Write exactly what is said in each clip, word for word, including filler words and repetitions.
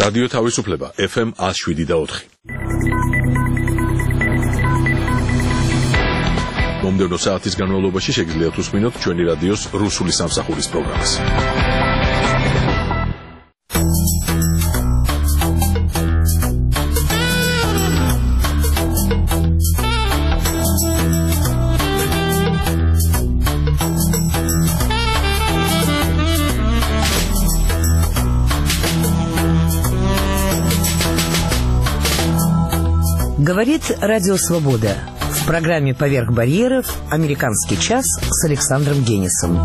რადიო თავისუფლება ეფ ემ one oh seven და four. მომდევნო საათის განმავლობაში შეგიძლიათ უსმინოთ ჩვენი რადიოს რუსული სამსახურის პროგრამას. Говорит Радио Свобода. В программе «Поверх барьеров» «Американский час» с Александром Генисом.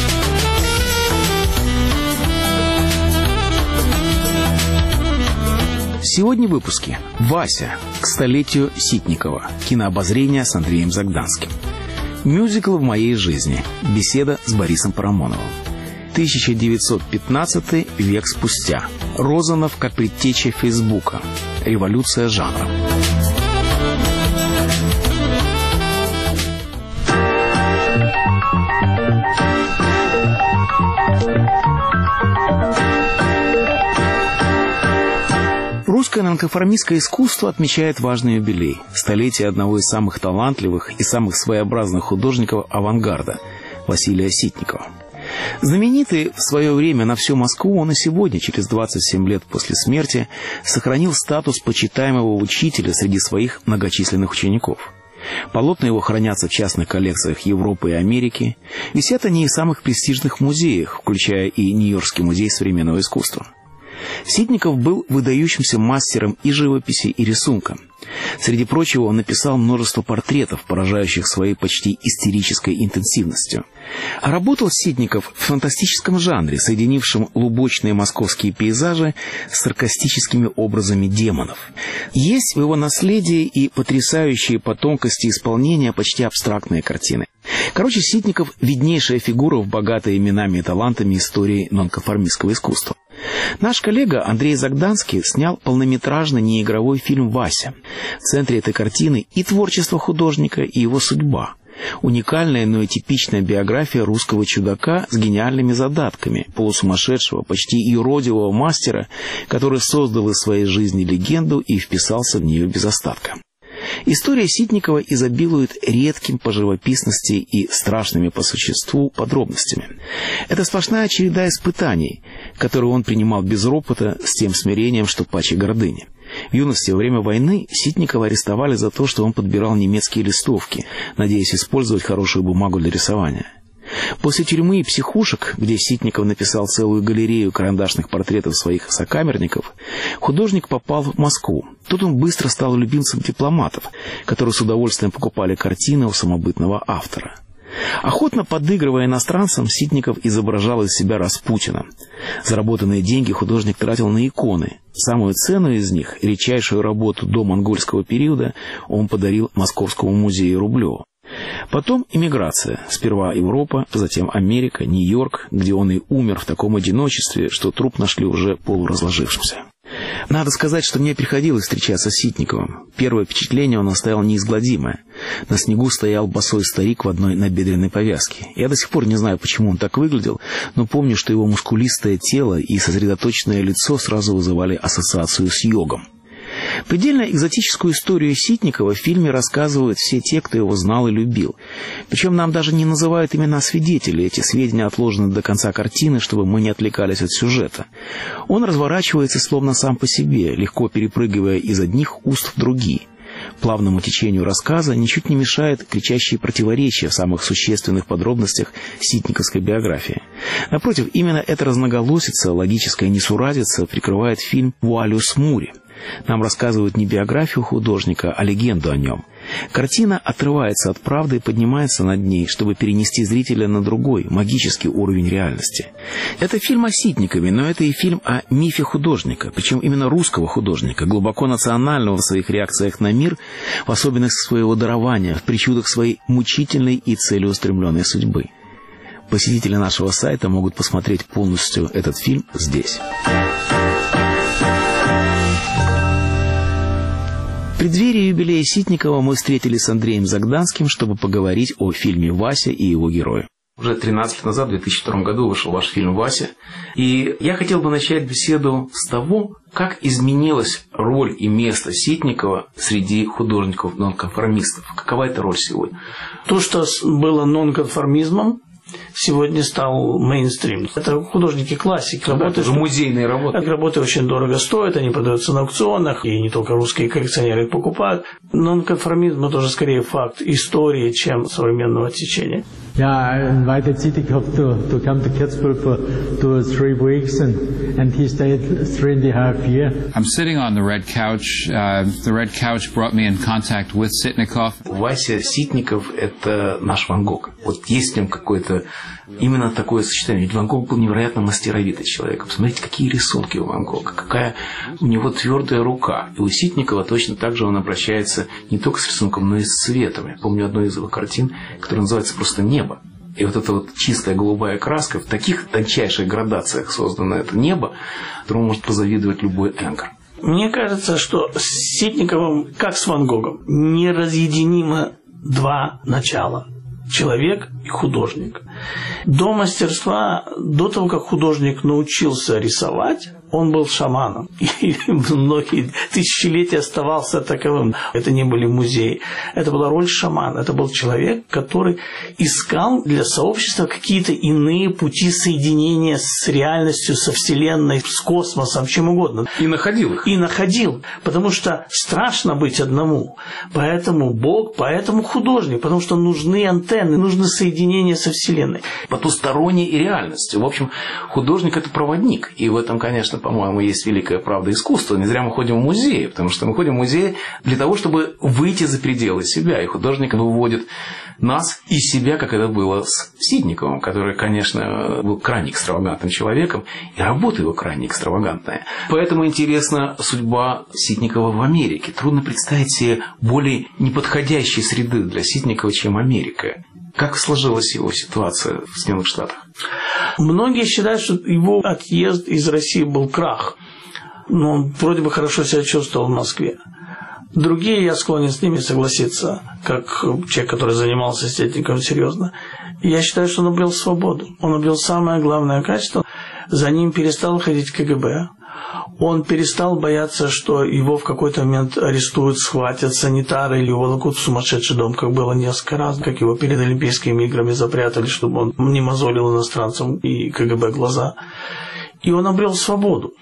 Сегодня в выпуске «Вася» к столетию Ситникова. Кинообозрение с Андреем Загданским. Мюзикл в моей жизни. Беседа с Борисом Парамоновым. тысяча девятьсот пятнадцатый век спустя. Розанов как предтеча Фейсбука. Революция жанра. Русское нонконформистское искусство отмечает важный юбилей – столетие одного из самых талантливых и самых своеобразных художников авангарда – Василия Ситникова. Знаменитый в свое время на всю Москву, он и сегодня, через двадцать семь лет после смерти, сохранил статус почитаемого учителя среди своих многочисленных учеников. Полотна его хранятся в частных коллекциях Европы и Америки, висят они и в самых престижных музеях, включая и Нью-Йоркский музей современного искусства. Ситников был выдающимся мастером и живописи, и рисунка. Среди прочего, он написал множество портретов, поражающих своей почти истерической интенсивностью. А работал Ситников в фантастическом жанре, соединившем лубочные московские пейзажи с саркастическими образами демонов. Есть в его наследии и потрясающие по тонкости исполнения почти абстрактные картины. Короче, Ситников – виднейшая фигура в богатой именами и талантами истории нонконформистского искусства. Наш коллега Андрей Загданский снял полнометражный неигровой фильм «Вася». В центре этой картины и творчество художника, и его судьба. Уникальная, но и типичная биография русского чудака с гениальными задатками, полусумасшедшего, почти юродивого мастера, который создал из своей жизни легенду и вписался в нее без остатка. История Ситникова изобилует редким по живописности и страшными по существу подробностями. Это сплошная череда испытаний, которые он принимал без ропота, с тем смирением, что паче гордыни. В юности во время войны Ситникова арестовали за то, что он подбирал немецкие листовки, надеясь использовать хорошую бумагу для рисования. После тюрьмы и психушек, где Ситников написал целую галерею карандашных портретов своих сокамерников, художник попал в Москву. Тут он быстро стал любимцем дипломатов, которые с удовольствием покупали картины у самобытного автора. Охотно подыгрывая иностранцам, Ситников изображал из себя Распутина. Заработанные деньги художник тратил на иконы. Самую ценную из них, редчайшую работу до монгольского периода, он подарил Московскому музею Рублеву. Потом эмиграция. Сперва Европа, затем Америка, Нью-Йорк, где он и умер в таком одиночестве, что труп нашли уже полуразложившимся. Надо сказать, что мне приходилось встречаться с Ситниковым. Первое впечатление он оставил неизгладимое. На снегу стоял босой старик в одной набедренной повязке. Я до сих пор не знаю, почему он так выглядел, но помню, что его мускулистое тело и сосредоточенное лицо сразу вызывали ассоциацию с йогом. Предельно экзотическую историю Ситникова в фильме рассказывают все те, кто его знал и любил. Причем нам даже не называют имена свидетелей. Эти сведения отложены до конца картины, чтобы мы не отвлекались от сюжета. Он разворачивается словно сам по себе, легко перепрыгивая из одних уст в другие. Плавному течению рассказа ничуть не мешает кричащие противоречия в самых существенных подробностях ситниковской биографии. Напротив, именно эта разноголосица, логическая несуразица прикрывает фильм вуалью смури. Нам рассказывают не биографию художника, а легенду о нем. Картина отрывается от правды и поднимается над ней, чтобы перенести зрителя на другой, магический уровень реальности. Это фильм о Ситникове, но это и фильм о мифе художника, причем именно русского художника, глубоко национального в своих реакциях на мир, в особенностях своего дарования, в причудах своей мучительной и целеустремленной судьбы. Посетители нашего сайта могут посмотреть полностью этот фильм здесь. В преддверии юбилея Ситникова мы встретились с Андреем Загданским, чтобы поговорить о фильме «Вася» и его герое. Уже тринадцать лет назад, в две тысячи втором году, вышел ваш фильм «Вася». И я хотел бы начать беседу с того, как изменилась роль и место Ситникова среди художников-нонконформистов. Какова эта роль сегодня? То, что было нонконформизмом, сегодня стал мейнстрим. Это художники-классики. Да, это же музейные работы. Работы очень дорого стоят, они продаются на аукционах, и не только русские коллекционеры их покупают. Нонконформизм – это уже скорее факт истории, чем современного течения. Yeah, I invited Sitnikov to, to come to Kitzbühel for two or three weeks, and, and he stayed three and a half years. I'm sitting on the red couch. Uh, the red couch brought me in contact with Sitnikov. Вася Ситников – это наш Ван Гог. Вот есть в нем какое-то именно такое сочетание. Ведь Ван Гог был невероятно мастеровитый человек. Посмотрите, какие рисунки у Ван Гога, какая у него твердая рука. И у Ситникова точно так же он обращается не только с рисунком, но и с цветом. Я помню одну из его картин, которая называется просто «Небо». И вот эта вот чистая голубая краска, в таких тончайших градациях создано это небо, которому может позавидовать любой энгр. Мне кажется, что с Ситниковым, как с Ван Гогом, неразъединимо два начала. Человек и художник. До мастерства, до того, как художник научился рисовать, он был шаманом. И многие тысячелетия оставался таковым. Это не были музеи. Это была роль шамана. Это был человек, который искал для сообщества какие-то иные пути соединения с реальностью, со Вселенной, с космосом, чем угодно. И находил их. И находил. Потому что страшно быть одному. Поэтому Бог, поэтому художник. Потому что нужны антенны, нужны соединения со Вселенной. Потусторонней и реальностью. В общем, художник – это проводник. И в этом, конечно, по-моему, есть великая правда искусства. Не зря мы ходим в музеи, потому что мы ходим в музеи для того, чтобы выйти за пределы себя. И художник выводит нас из себя, как это было с Ситниковым, который, конечно, был крайне экстравагантным человеком, и работа его крайне экстравагантная. Поэтому интересна судьба Ситникова в Америке. Трудно представить себе более неподходящей среды для Ситникова, чем Америка. Как сложилась его ситуация в Соединенных Штатах? Многие считают, что его отъезд из России был крах. Но он вроде бы хорошо себя чувствовал в Москве. Другие, я склонен с ними согласиться, как человек, который занимался Ситниковым серьезно. Я считаю, что он обрел свободу. Он обрел самое главное качество. За ним перестал ходить КГБ. Он перестал бояться, что его в какой-то момент арестуют, схватят санитары или уволокут в сумасшедший дом, как было несколько раз, как его перед Олимпийскими играми запрятали, чтобы он не мозолил иностранцам и КГБ глаза. И он обрел свободу.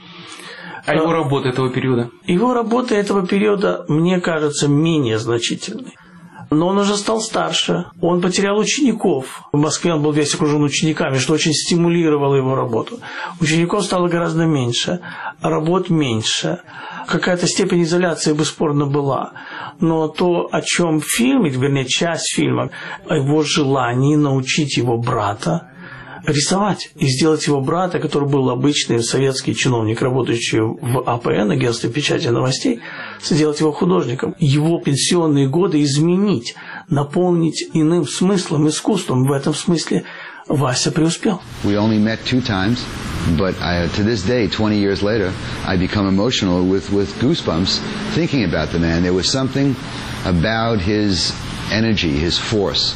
А его работа этого периода? Его работа этого периода, мне кажется, менее значительной. Но он уже стал старше, он потерял учеников. В Москве он был весь окружен учениками, что очень стимулировало его работу. Учеников стало гораздо меньше, работ меньше. Какая-то степень изоляции бесспорно была. Но то, о чем фильм, вернее, часть фильма, о его желании научить его брата рисовать и сделать его брата, который был обычный советский чиновник, работающий в АПН, агентстве печати новостей, сделать его художником, его пенсионные годы изменить, наполнить иным смыслом, искусством. В этом смысле Вася преуспел. We only met two times, but I, to this day, twenty years later, I become emotional with, with goosebumps thinking about the man. There was something about his energy, his force,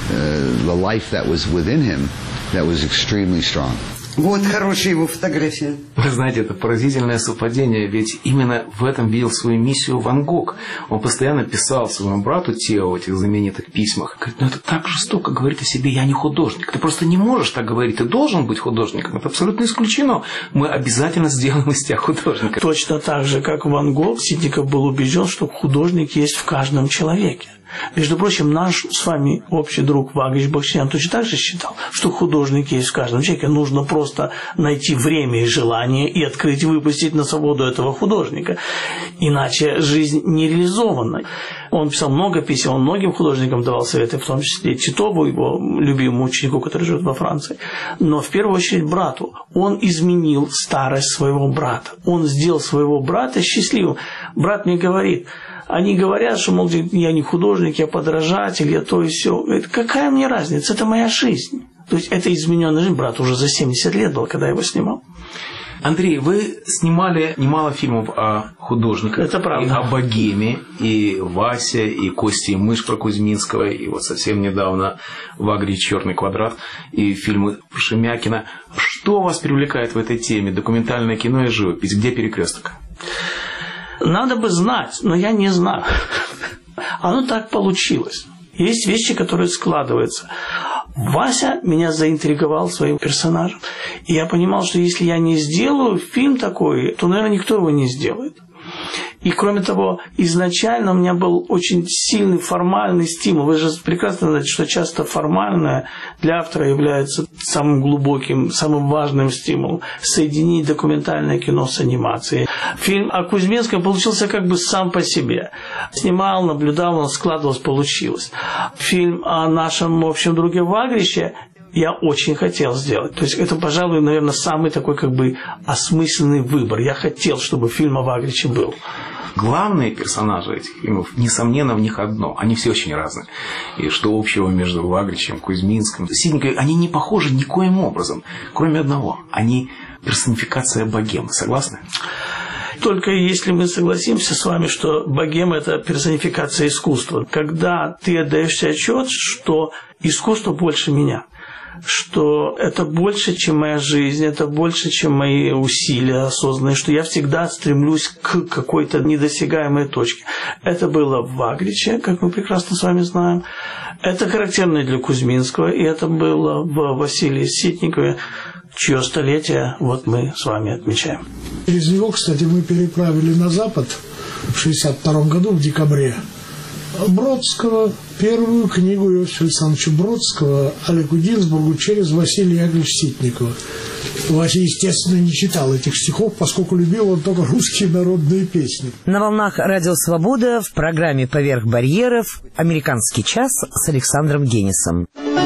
uh, the life that was within him that was extremely strong. Вот хорошая его фотография. Вы знаете, это поразительное совпадение, ведь именно в этом видел свою миссию Ван Гог. Он постоянно писал своему брату Тео в этих знаменитых письмах. Говорит, ну это так жестоко говорить о себе, я не художник. Ты просто не можешь так говорить, ты должен быть художником. Это абсолютно исключено. Мы обязательно сделаем из тебя художника. Точно так же, как Ван Гог, Ситников был убежден, что художник есть в каждом человеке. Между прочим, наш с вами общий друг Вагач Бахчинян точно так же считал, что художник есть в каждом человеке. Нужно просто найти время и желание и открыть, выпустить на свободу этого художника. Иначе жизнь не реализована. Он писал много писем, он многим художникам давал советы, в том числе Титову, его любимому ученику, который живет во Франции. Но в первую очередь брату. Он изменил старость своего брата. Он сделал своего брата счастливым. Брат мне говорит... Они говорят, что, мол, я не художник, я подражатель, я то и все. Это какая мне разница? Это моя жизнь. То есть это измененная жизнь. Брат уже за семьдесят лет был, когда я его снимал. Андрей, вы снимали немало фильмов о художниках. Это правда. И о богеме, и Вася, и Костя и мышь про Кузьминского, и вот совсем недавно «Вагрий. Черный квадрат», и фильмы Шемякина. Что вас привлекает в этой теме? Документальное кино и живопись. Где перекресток? Надо бы знать, но я не знаю. Оно так получилось. Есть вещи, которые складываются. Вася меня заинтриговал своим персонажем. И я понимал, что если я не сделаю фильм такой, то, наверное, никто его не сделает. И, кроме того, изначально у меня был очень сильный формальный стимул. Вы же прекрасно знаете, что часто формальное для автора является самым глубоким, самым важным стимулом. Соединить документальное кино с анимацией. Фильм о Кузьминском получился как бы сам по себе. Снимал, наблюдал, он складывался, получилось. Фильм о нашем общем друге Вагрище я очень хотел сделать. То есть это, пожалуй, наверное, самый такой как бы осмысленный выбор. Я хотел, чтобы фильм о Вагриче был. Главные персонажи этих фильмов, несомненно, в них одно. Они все очень разные. И что общего между Вагричем, Кузьминским, Ситниковым, они не похожи никоим образом, кроме одного. Они персонификация богемы. Согласны? Только если мы согласимся с вами, что богема – это персонификация искусства. Когда ты отдаешь себе отчет, что искусство больше меня, что это больше, чем моя жизнь, это больше, чем мои усилия осознанные, что я всегда стремлюсь к какой-то недосягаемой точке. Это было в Вагриче, как мы прекрасно с вами знаем. Это характерно для Кузьминского, и это было в Василии Ситникове, чье столетие вот мы с вами отмечаем. Через него, кстати, мы переправили на Запад в шестьдесят втором году, в декабре, Бродского, первую книгу Иосифа Александровича Бродского «Алику Гинзбургу» через Василия Яковлевича Ситникова. Вася, естественно, не читал этих стихов, поскольку любил он только русские народные песни. На волнах Радио Свобода в программе «Поверх барьеров» «Американский час» с Александром Генисом.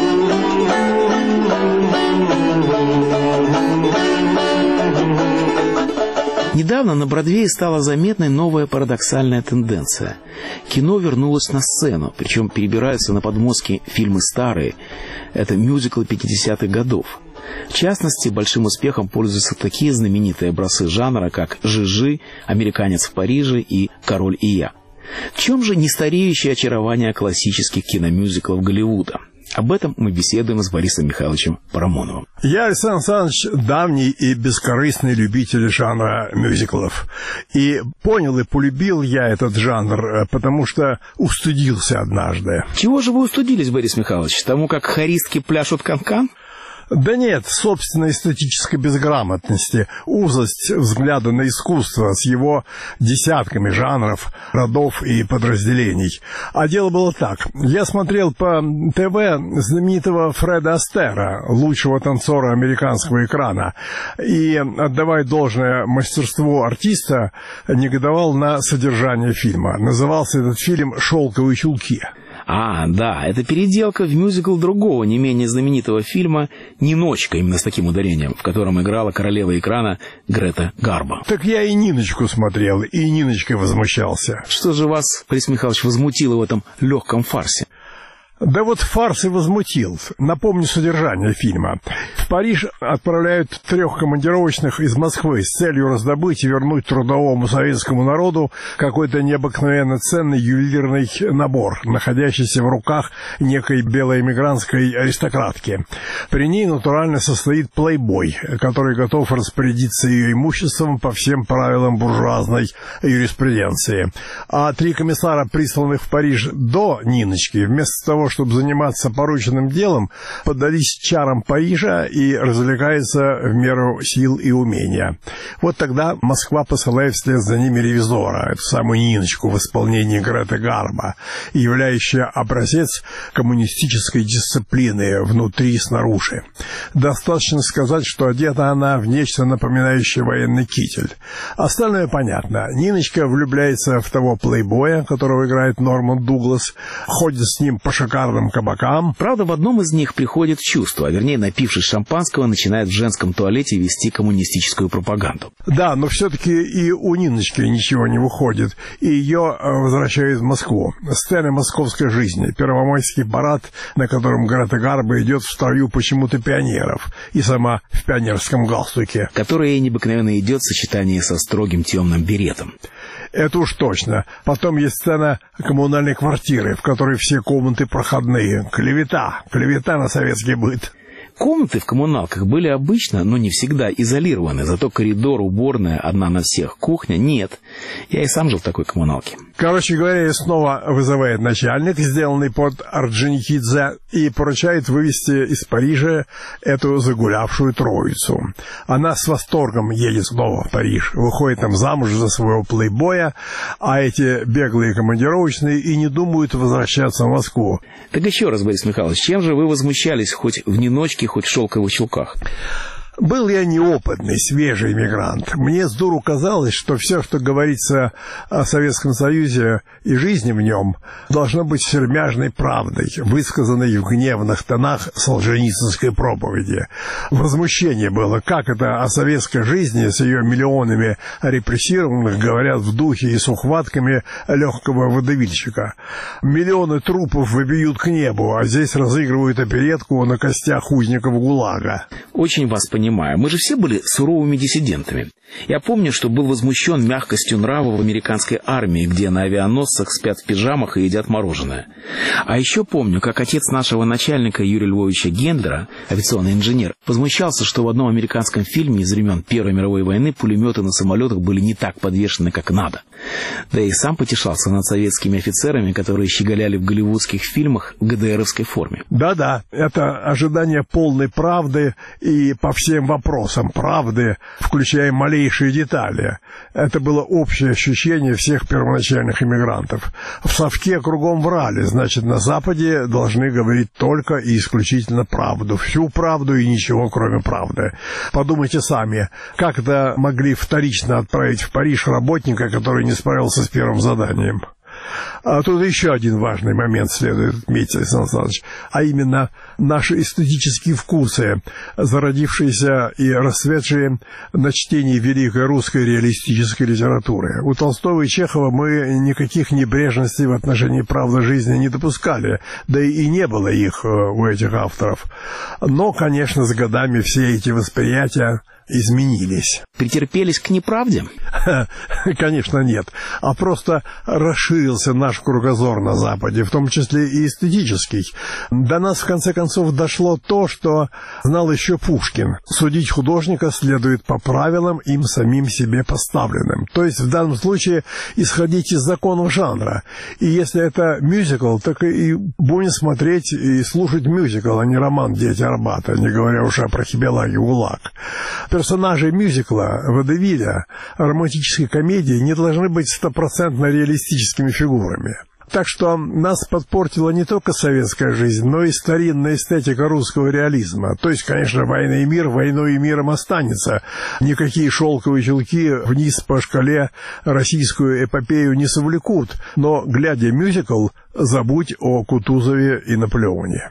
Недавно на Бродвее стала заметной новая парадоксальная тенденция. Кино вернулось на сцену, причем перебираются на подмостки фильмы старые. Это мюзиклы пятидесятых годов. В частности, большим успехом пользуются такие знаменитые образцы жанра, как «Жижи», «Американец в Париже» и «Король и я». В чем же нестареющее очарование классических киномюзиклов Голливуда? Об этом мы беседуем с Борисом Михайловичем Парамоновым. Я, Александр Александрович, давний и бескорыстный любитель жанра мюзиклов. И понял и полюбил я этот жанр, потому что устыдился однажды. Чего же вы устыдились, Борис Михайлович? Тому, как хористки пляшут канкан? Да нет, собственной эстетической безграмотности, узость взгляда на искусство с его десятками жанров, родов и подразделений. А дело было так. Я смотрел по ТВ знаменитого Фреда Астера, лучшего танцора американского экрана, и, отдавая должное мастерству артиста, негодовал на содержание фильма. Назывался этот фильм «Шелковые чулки». А, да, это переделка в мюзикл другого, не менее знаменитого фильма «Ниночка», именно с таким ударением, в котором играла королева экрана Грета Гарбо. Так я и Ниночку смотрел, и Ниночкой возмущался. Что же вас, Борис Михайлович, возмутило в этом легком фарсе? Да вот фарс и возмутил. Напомню содержание фильма. В Париж отправляют трех командировочных из Москвы с целью раздобыть и вернуть трудовому советскому народу какой-то необыкновенно ценный ювелирный набор, находящийся в руках некой белой эмигрантской аристократки. При ней натурально состоит плейбой, который готов распорядиться ее имуществом по всем правилам буржуазной юриспруденции. А три комиссара, присланных в Париж до Ниночки, вместо того, чтобы заниматься порученным делом, поддались чарам Парижа и развлекаются в меру сил и умения. Вот тогда Москва посылает вслед за ними ревизора, эту самую Ниночку в исполнении Греты Гарбо, являющая образец коммунистической дисциплины внутри и снаружи. Достаточно сказать, что одета она в нечто напоминающее военный китель. Остальное понятно. Ниночка влюбляется в того плейбоя, которого играет Норман Дуглас, ходит с ним по шоколаду шикарным кабакам. Правда, в одном из них приходит в чувство, а вернее, напившись шампанского, начинает в женском туалете вести коммунистическую пропаганду. Да, но все-таки и у Ниночки ничего не выходит, и ее возвращают в Москву. Сцена московской жизни, первомайский парад, на котором Грета Гарбо идет в строю почему-то пионеров, и сама в пионерском галстуке. Которая ей необыкновенно идет в сочетании со строгим темным беретом. Это уж точно. Потом есть сцена коммунальной квартиры, в которой все комнаты проходные. Клевета. Клевета на советский быт. Комнаты в коммуналках были обычно, но не всегда изолированы. Зато коридор, уборная, одна на всех, кухня — нет. Я и сам жил в такой коммуналке. Короче говоря, снова вызывает начальник, сделанный под Орджоникидзе, и поручает вывести из Парижа эту загулявшую троицу. Она с восторгом едет снова в Париж, выходит там замуж за своего плейбоя, а эти беглые командировочные и не думают возвращаться в Москву. Так еще раз, Борис Михайлович, чем же вы возмущались хоть в ниночке, хоть в шелковых чулках? Был я неопытный, свежий иммигрант. Мне с дуру казалось, что все, что говорится о Советском Союзе и жизни в нем, должно быть сермяжной правдой, высказанной в гневных тонах солженицынской проповеди. Возмущение было, как это о советской жизни с ее миллионами репрессированных говорят в духе и с ухватками легкого водевильщика. Миллионы трупов выбьют к небу, а здесь разыгрывают оперетку на костях узников ГУЛАГа. Очень вас понимаю. Мы же все были суровыми диссидентами. Я помню, что был возмущен мягкостью нрава в американской армии, где на авианосцах спят в пижамах и едят мороженое. А еще помню, как отец нашего начальника Юрия Львовича Гендлера, авиационный инженер, возмущался, что в одном американском фильме из времен Первой мировой войны пулеметы на самолетах были не так подвешены, как надо. Да и сам потешался над советскими офицерами, которые щеголяли в голливудских фильмах в ГДРовской форме. Да-да, это ожидание полной правды и по всем вопросам правды, включая малейшие детали. Это было общее ощущение всех первоначальных иммигрантов. В совке кругом врали, значит, на Западе должны говорить только и исключительно правду. Всю правду и ничего, кроме правды. Подумайте сами, как это могли вторично отправить в Париж работника, который не справился с первым заданием? А тут еще один важный момент следует отметить, Александр Александрович, а именно наши эстетические вкусы, зародившиеся и расцветшие на чтении великой русской реалистической литературы. У Толстого и Чехова мы никаких небрежностей в отношении правды жизни не допускали, да и не было их у этих авторов. Но, конечно, с годами все эти восприятия изменились. Претерпелись к неправде? Конечно, нет. А просто расширился наш кругозор на Западе, в том числе и эстетический. До нас, в конце концов, дошло то, что знал еще Пушкин. Судить художника следует по правилам, им самим себе поставленным. То есть, в данном случае, исходить из законов жанра. И если это мюзикл, так и будем смотреть и слушать мюзикл, а не роман «Дети Арбата», не говоря уж о Прохибелаге «ГУЛАГ». Персонажи мюзикла, водевиля, романтической комедии не должны быть стопроцентно реалистическими фигурами. Так что нас подпортила не только советская жизнь, но и старинная эстетика русского реализма. То есть, конечно, «Война и мир» войной и миром останется. Никакие шелковые чулки вниз по шкале российскую эпопею не совлекут. Но, глядя мюзикл, забудь о Кутузове и Наполеоне.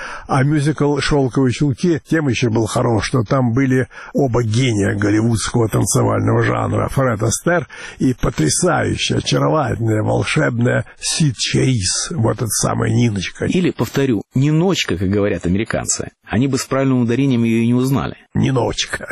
А мюзикл «Шелковые чулки» тем еще был хорош, что там были оба гения голливудского танцевального жанра, Фред Астер и потрясающая, очаровательная, волшебная Сид Чарис, вот эта самая Ниночка. Или, повторю, Ниночка, как говорят американцы. Они бы с правильным ударением ее и не узнали. Ниночка.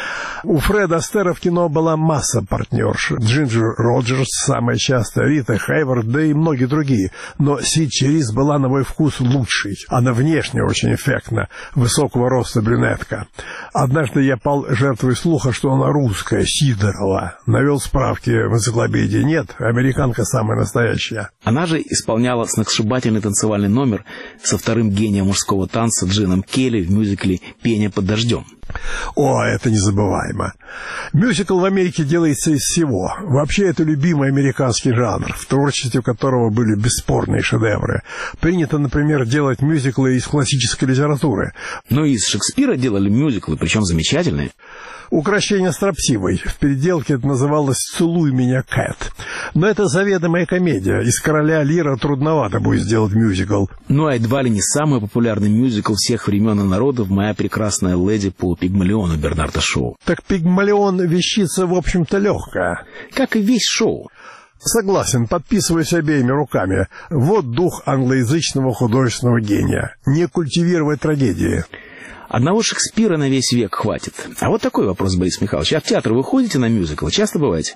У Фреда Астера в кино была масса партнерш. Джинджер Роджерс, самая частая, Рита Хейворд, да и многие другие. Но Сид Чарис была, на мой вкус, лучшей. Она внешне очень эффектна, высокого роста брюнетка. Однажды я пал жертвой слуха, что она русская, Сидорова. Навел справки в энциклопедии. Нет, американка самая настоящая. Она же исполняла сногсшибательный танцевальный номер со вторым гением мужского танца Джином Келли в мюзикле «Пение под дождем». О, это незабываемо. Мюзикл в Америке делается из всего. Вообще, это любимый американский жанр, в творчестве которого были бесспорные шедевры. Принято, например, делать мюзиклы из классической литературы. Но из Шекспира делали мюзиклы, причем замечательные. Укращение строптивой. В переделке это называлось «Целуй меня, Кэт». Но это заведомая комедия. Из «Короля Лира» трудновато будет сделать мюзикл. Ну а едва ли не самый популярный мюзикл всех времен и народов «Моя прекрасная леди» по Пигмалиону Бернарда Шоу. Так Пигмалион вещица, в общем-то, легкая. Как и весь Шоу. Согласен, подписываюсь обеими руками. Вот дух англоязычного художественного гения. Не культивировать трагедии. Одного Шекспира на весь век хватит. А вот такой вопрос, Борис Михайлович. А в театр вы ходите на мюзиклы? Часто бываете?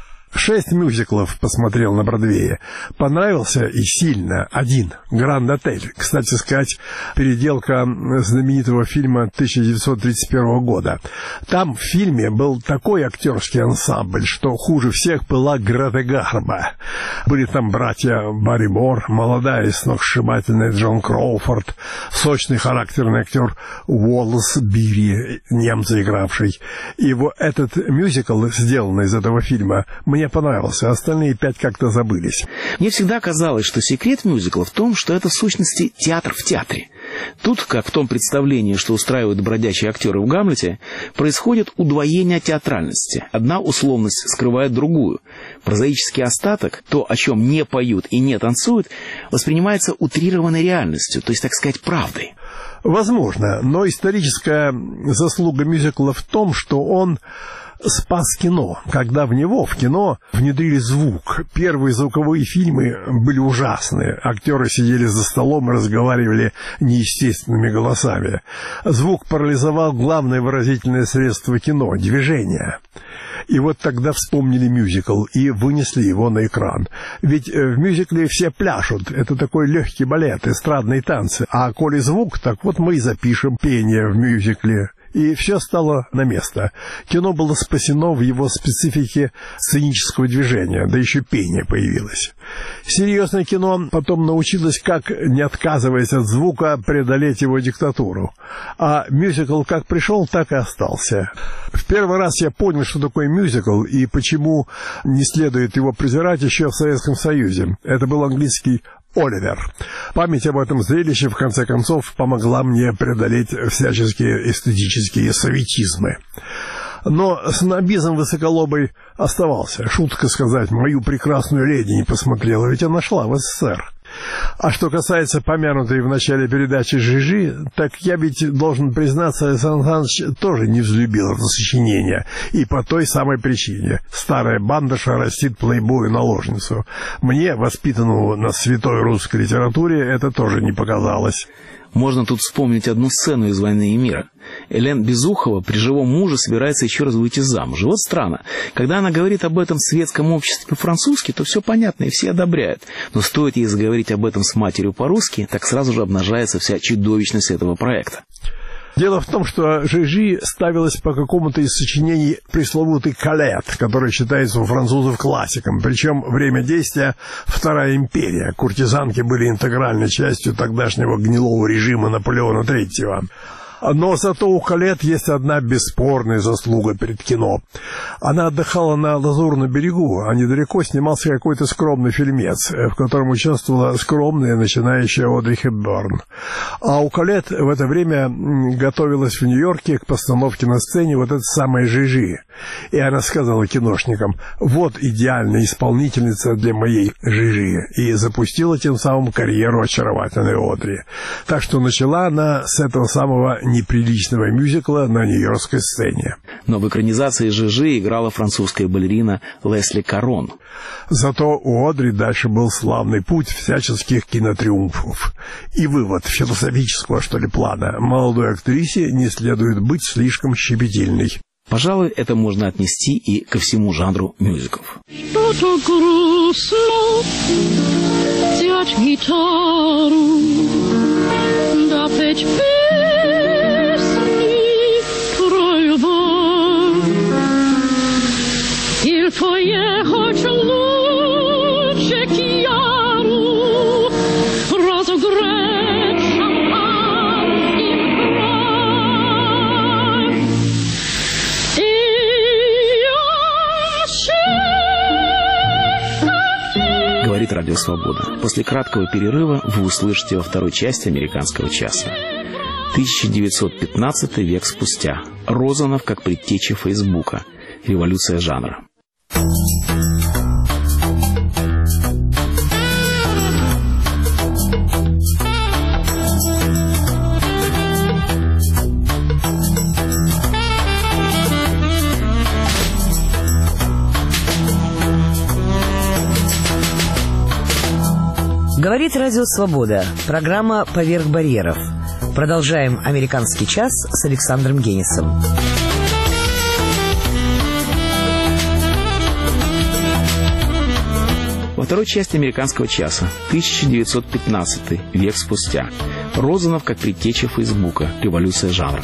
Шесть мюзиклов посмотрел на Бродвее. Понравился и сильно один. «Гранд-отель». Кстати сказать, переделка знаменитого фильма тысяча девятьсот тридцать первого года. Там в фильме был такой актерский ансамбль, что хуже всех была Грета Гарбо. Были там братья Барримор, молодая и сногсшибательная Джон Кроуфорд, сочный характерный актер Уоллес Бири, немца игравший. И вот этот мюзикл, сделанный из этого фильма, мне понравился, остальные пять как-то забылись. Мне всегда казалось, что секрет мюзикла в том, что это в сущности театр в театре. Тут, как в том представлении, что устраивают бродячие актеры в «Гамлете», происходит удвоение театральности. Одна условность скрывает другую. Прозаический остаток, то, о чем не поют и не танцуют, воспринимается утрированной реальностью, то есть, так сказать, правдой. Возможно, но историческая заслуга мюзикла в том, что он спас кино, когда в него, в кино, внедрили звук. Первые звуковые фильмы были ужасные. Актеры сидели за столом и разговаривали неестественными голосами. Звук парализовал главное выразительное средство кино — движение. И вот тогда вспомнили мюзикл и вынесли его на экран. Ведь в мюзикле все пляшут. Это такой легкий балет, эстрадные танцы. А коли звук, так вот мы и запишем пение в мюзикле. И все стало на место. Кино было спасено в его специфике сценического движения, да еще пение появилось. Серьезное кино потом научилось, как, не отказываясь от звука, преодолеть его диктатуру. А мюзикл как пришел, так и остался. В первый раз я понял, что такое мюзикл и почему не следует его презирать еще в Советском Союзе. Это был английский «Оливер». Память об этом зрелище, в конце концов, помогла мне преодолеть всяческие эстетические советизмы. Но снобизм высоколобый оставался. Шутка сказать, мою прекрасную леди не посмотрела, ведь она шла в СССР. А что касается помянутой в начале передачи Жижи, так я ведь должен признаться, Александр Александрович тоже не взлюбил это сочинение. И по той самой причине. Старая бандыша растит плейбою наложницу. Мне, воспитанному на святой русской литературе, это тоже не показалось. Можно тут вспомнить одну сцену из «Войны и мира». Элен Безухова при живом муже собирается еще раз выйти замуж. И вот странно, когда она говорит об этом в светском обществе по-французски, то все понятно и все одобряют. Но стоит ей заговорить об этом с матерью по-русски, так сразу же обнажается вся чудовищность этого проекта. Дело в том, что Жижи ставилась по какому-то из сочинений пресловутый «Калет», который считается у французов классиком. Причем время действия — Вторая империя. Куртизанки были интегральной частью тогдашнего гнилого режима Наполеона Третьего. Но зато у Калет есть одна бесспорная заслуга перед кино. Она отдыхала на Лазурном берегу, а недалеко снимался какой-то скромный фильмец, в котором участвовала скромная начинающая Одри Хепберн. А у Калет в это время готовилась в Нью-Йорке к постановке на сцене вот эта самая Жижи. И она сказала киношникам: вот идеальная исполнительница для моей Жижи. И запустила тем самым карьеру очаровательной Одри. Так что начала она с этого самого неприличного мюзикла на нью-йоркской сцене. Но в экранизации Жижи играла французская балерина Лесли Карон. Зато у Одри дальше был славный путь всяческих кинотриумфов. И вывод философического, что ли, плана: молодой актрисе не следует быть слишком щепетильной. Пожалуй, это можно отнести и ко всему жанру мюзиклов. Что-то грустно, взять гитару, да петь песни про любовь, или поехать лучше к яру, разогреть шампан им кровь. Говорит Радио Свобода. После краткого перерыва вы услышите во второй части «Американского часа». тысяча девятьсот пятнадцатый век спустя. Розанов как предтеча Фейсбука. Революция жанра. Говорит Радио Свобода. Программа «Поверх барьеров». Продолжаем «Американский час» с Александром Генисом. Во второй части «Американского часа», тысяча девятьсот пятнадцатый век спустя. Розанов как предтеча Фейсбука. Революция жанра.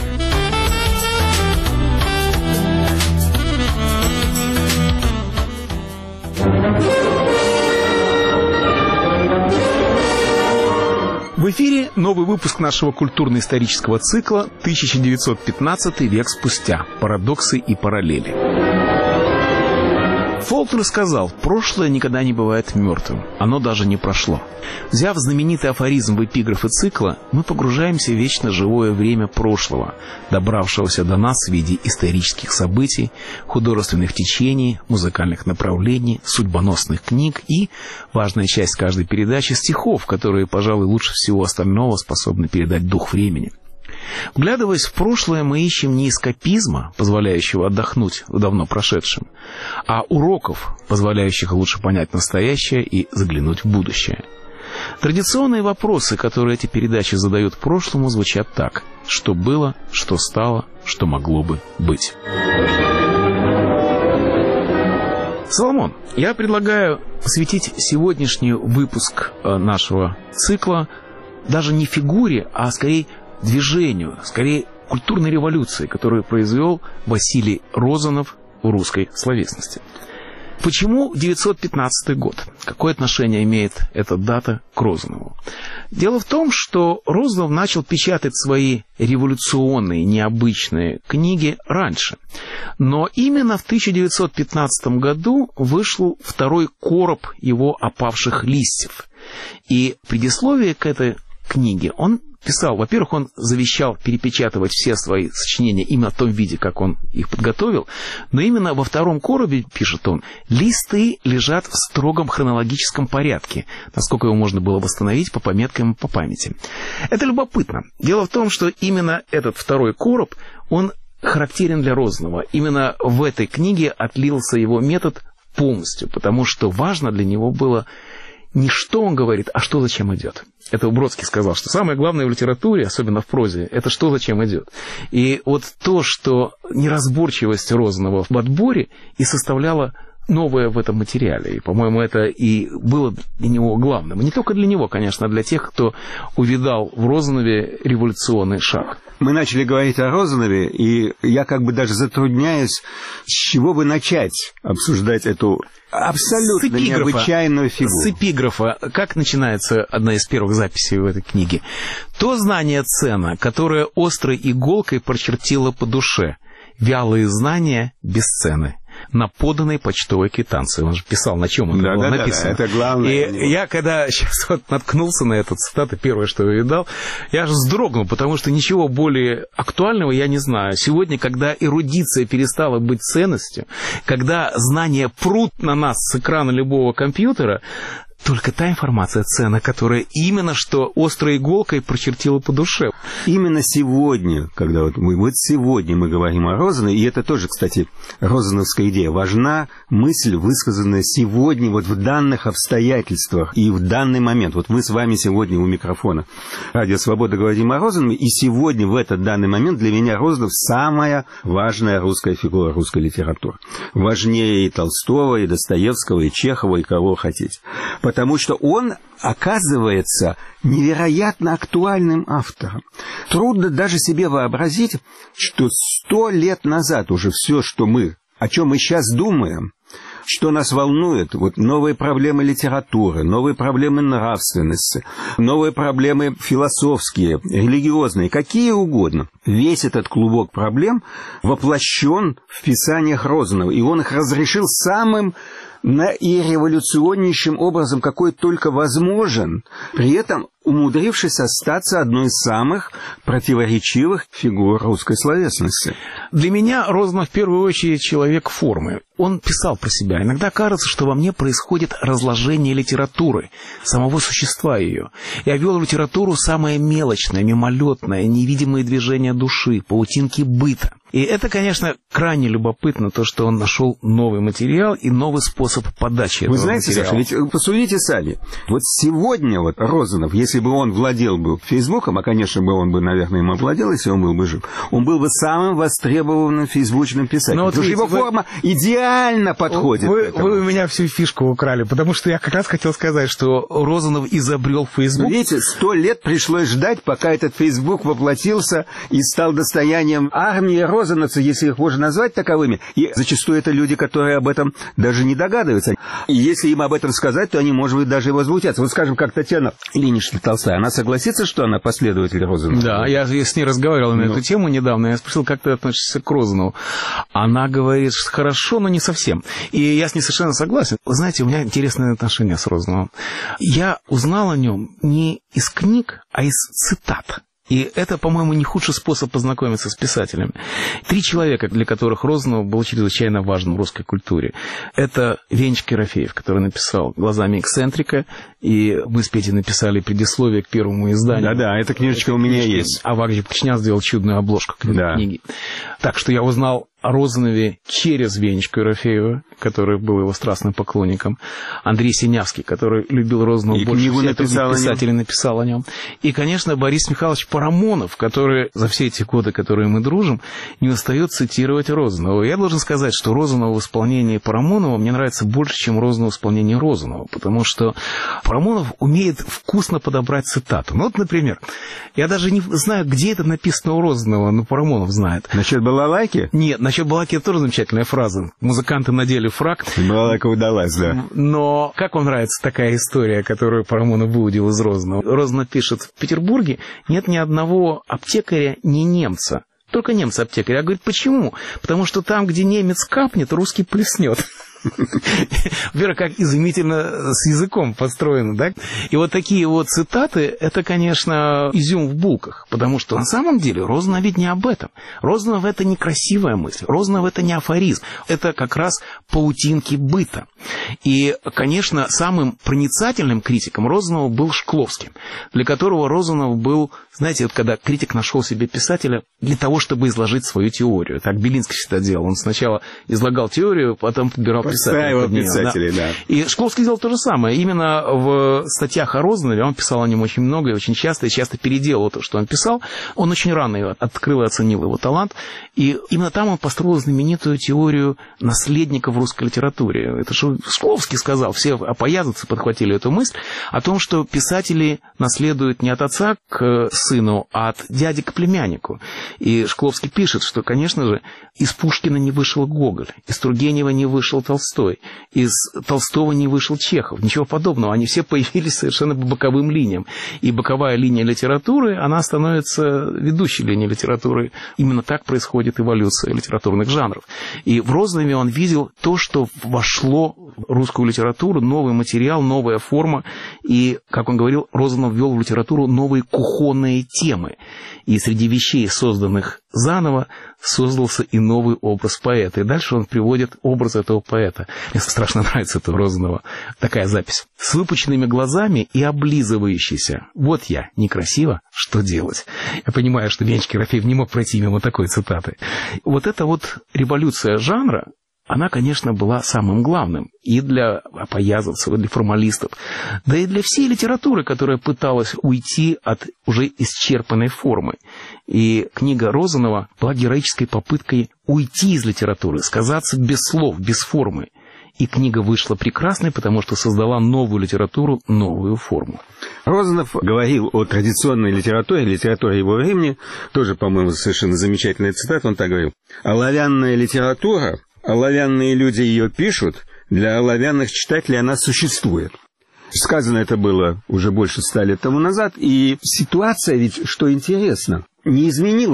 В эфире новый выпуск нашего культурно-исторического цикла тысяча девятьсот пятнадцатый век спустя. Парадоксы и параллели. Фолкнер сказал: прошлое никогда не бывает мертвым, оно даже не прошло. Взяв знаменитый афоризм в эпиграфы цикла, мы погружаемся в вечно живое время прошлого, добравшегося до нас в виде исторических событий, художественных течений, музыкальных направлений, судьбоносных книг и, важная часть каждой передачи, стихов, которые, пожалуй, лучше всего остального способны передать дух времени. Вглядываясь в прошлое, мы ищем не эскапизма, позволяющего отдохнуть в давно прошедшем, а уроков, позволяющих лучше понять настоящее и заглянуть в будущее. Традиционные вопросы, которые эти передачи задают прошлому, звучат так: что было, что стало, что могло бы быть. Соломон, я предлагаю посвятить сегодняшний выпуск нашего цикла даже не фигуре, а скорее движению, скорее культурной революции, которую произвел Василий Розанов в русской словесности. Почему девятьсот пятнадцатый год? Какое отношение имеет эта дата к Розанову? Дело в том, что Розанов начал печатать свои революционные, необычные книги раньше. Но именно в тысяча девятьсот пятнадцатом году вышел второй короб его опавших листьев. И предисловие к этой книге он писал. Во-первых, он завещал перепечатывать все свои сочинения именно в том виде, как он их подготовил. Но именно во втором коробе, пишет он, листы лежат в строгом хронологическом порядке, насколько его можно было восстановить по пометкам и по памяти. Это любопытно. Дело в том, что именно этот второй короб, он характерен для Розанова. Именно в этой книге отлился его метод полностью, потому что важно для него было не что он говорит, а что зачем идет. Это Бродский сказал, что самое главное в литературе, особенно в прозе, это что зачем идет. И вот то, что неразборчивость Розанова в отборе и составляла новое в этом материале. И, по-моему, это и было для него главным. И не только для него, конечно, а для тех, кто увидал в Розанове революционный шаг. Мы начали говорить о Розанове, и я как бы даже затрудняюсь, с чего бы начать обсуждать эту абсолютно необычайную фигуру. С эпиграфа. Как начинается одна из первых записей в этой книге? «То знание цена, которое острой иголкой прочертило по душе, вялые знания бесценны. На поданной почтовой квитанции». Он же писал, на чем это да, было да, написано. Да, да, это главное. И я, когда сейчас вот наткнулся на эту цитату, первое, что я видал, я же вздрогнул, потому что ничего более актуального я не знаю. Сегодня, когда эрудиция перестала быть ценностью, когда знания прут на нас с экрана любого компьютера, только та информация ценна, которая именно что острой иголкой прочертила по душе. Именно сегодня, когда вот мы, вот сегодня мы говорим о Розанове, и это тоже, кстати, розановская идея, важна мысль, высказанная сегодня, вот в данных обстоятельствах и в данный момент. Вот мы с вами сегодня у микрофона Радио Свобода говорим о Розанове, и сегодня, в этот данный момент, для меня Розанов самая важная русская фигура русской литературы. Важнее и Толстого, и Достоевского, и Чехова, и кого хотите. Потому что он оказывается невероятно актуальным автором. Трудно даже себе вообразить, что сто лет назад уже все, что мы, о чем мы сейчас думаем, что нас волнует, вот новые проблемы литературы, новые проблемы нравственности, новые проблемы философские, религиозные, какие угодно. Весь этот клубок проблем воплощен в писаниях Розанова, и он их разрешил самым наиреволюционнейшим образом, какой только возможен, при этом умудрившись остаться одной из самых противоречивых фигур русской словесности. Для меня Розанов в первую очередь человек формы. Он писал про себя. Иногда кажется, что во мне происходит разложение литературы, самого существа ее. Я вел в литературу самое мелочное, мимолетное, невидимые движения души, паутинки быта. И это, конечно, крайне любопытно, то, что он нашел новый материал и новый способ подачи этого Вы знаете, материала. Саша, ведь посудите сами. Вот сегодня вот Розанов, если бы он владел бы Фейсбуком, а, конечно, бы он бы, наверное, им овладел, если он был бы жив, он был бы самым востребованным фейсбучным писателем. Но вот Потому видите, что его вы... форма идеально подходит вы, к этому. Вы у меня всю фишку украли, потому что я как раз хотел сказать, что Розанов изобрел Фейсбук. Видите, сто лет пришлось ждать, пока этот Фейсбук воплотился и стал достоянием армии розановцев, если их можно назвать таковыми. И зачастую это люди, которые об этом даже не догадываются. И если им об этом сказать, то они, может быть, даже и возмутятся. Вот скажем, как Татьяна Ильинична Толстая, она согласится, что она последователь Розанова? Да, я с ней разговаривал на ну. эту тему недавно, я спросил, как ты относишься к Розанову. Она говорит, что хорошо, но не совсем. И я с ней совершенно согласен. Вы знаете, у меня интересное отношение с Розановым. Я узнал о нем не из книг, а из цитат. И это, по-моему, не худший способ познакомиться с писателями. Три человека, для которых Розанов был чрезвычайно важен в русской культуре. Это Венчик Ерофеев, который написал «Глазами эксцентрика», и мы с Петей написали предисловие к первому изданию. Да-да, эта книжечка у меня есть. А Вагрий Пакчинян сделал чудную обложку к да. книге. Так что я узнал о Розанове через Венечку Ерофеева, который был его страстным поклонником, Андрей Синявский, который любил Розанова и больше всех написал писателей, написал о нем. И, конечно, Борис Михайлович Парамонов, который за все эти годы, которые мы дружим, не устает цитировать Розанова. Я должен сказать, что Розанова в исполнении Парамонова мне нравится больше, чем Розанова в исполнении Розанова, потому что Парамонов умеет вкусно подобрать цитату. Ну вот, например, я даже не знаю, где это написано у Розанова, но Парамонов знает. Насчет балалайки? Нет, насчет балалайки это тоже замечательная фраза. Музыканты надели фрак. Балалайка удалась, да. Но как вам нравится такая история, которую Парамонов выудил из Розанова? Розанов пишет, в Петербурге нет ни одного аптекаря, не немца. Только немцы-аптекари. А говорит, почему? Потому что там, где немец капнет, русский плеснет. Вера, как изумительно с языком построено, да? И вот такие вот цитаты, это, конечно, изюм в булках, потому что на самом деле Розанов ведь не об этом. Розанов — это не красивая мысль, Розанов — это не афоризм, это как раз паутинки быта. И, конечно, самым проницательным критиком Розанова был Шкловский, для которого Розанов был, знаете, вот когда критик нашел себе писателя для того, чтобы изложить свою теорию. Так Белинский всегда делал. Он сначала излагал теорию, потом подбирал писателей. писателей да. Да. И Шкловский сделал то же самое. Именно в статьях о Розанове, он писал о нем очень много и очень часто, и часто переделал то, что он писал. Он очень рано открыл и оценил его талант. И именно там он построил знаменитую теорию наследников в русской литературе. Это же Шкловский сказал, все опоязанцы подхватили эту мысль о том, что писатели наследуют не от отца к сыну, а от дяди к племяннику. И Шкловский пишет, что, конечно же, из Пушкина не вышел Гоголь, из Тургенева не вышел Толстой, из Толстого не вышел Чехов, ничего подобного. Они все появились совершенно по боковым линиям. И боковая линия литературы, она становится ведущей линией литературы. Именно так происходит эволюция литературных жанров. И в Розанове он видел то, что вошло в русскую литературу, новый материал, новая форма. И, как он говорил, Розанов ввел в литературу новые кухонные темы. И среди вещей, созданных заново, создался и новый образ поэта. И дальше он приводит образ этого поэта. Мне страшно нравится это у Розанова. Такая запись. С выпученными глазами и облизывающийся. Вот я, некрасиво, что делать? Я понимаю, что Венчик Ерофеев не мог пройти мимо такой цитаты. Вот эта вот революция жанра, она, конечно, была самым главным и для опоязовцев, и для формалистов, да и для всей литературы, которая пыталась уйти от уже исчерпанной формы. И книга Розанова была героической попыткой уйти из литературы, сказаться без слов, без формы. И книга вышла прекрасной, потому что создала новую литературу, новую форму. Розанов говорил о традиционной литературе, литературе его времени, тоже, по-моему, совершенно замечательная цитата, он так говорил: «Оловянная литература, оловянные люди ее пишут, для оловянных читателей она существует». Сказано это было уже больше ста лет тому назад, и ситуация ведь, что интересно, не изменилась.